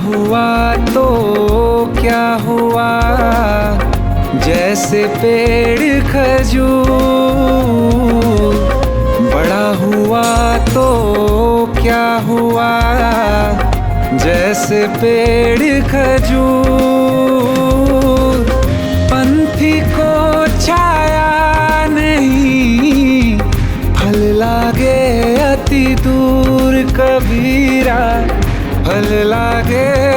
हुआ तो क्या हुआ, जैसे पेड़ खजूर। बड़ा हुआ तो क्या हुआ, जैसे पेड़ खजूर। पंथी को छाया नहीं, फल लागे अति दूर कबीरा, फल लागे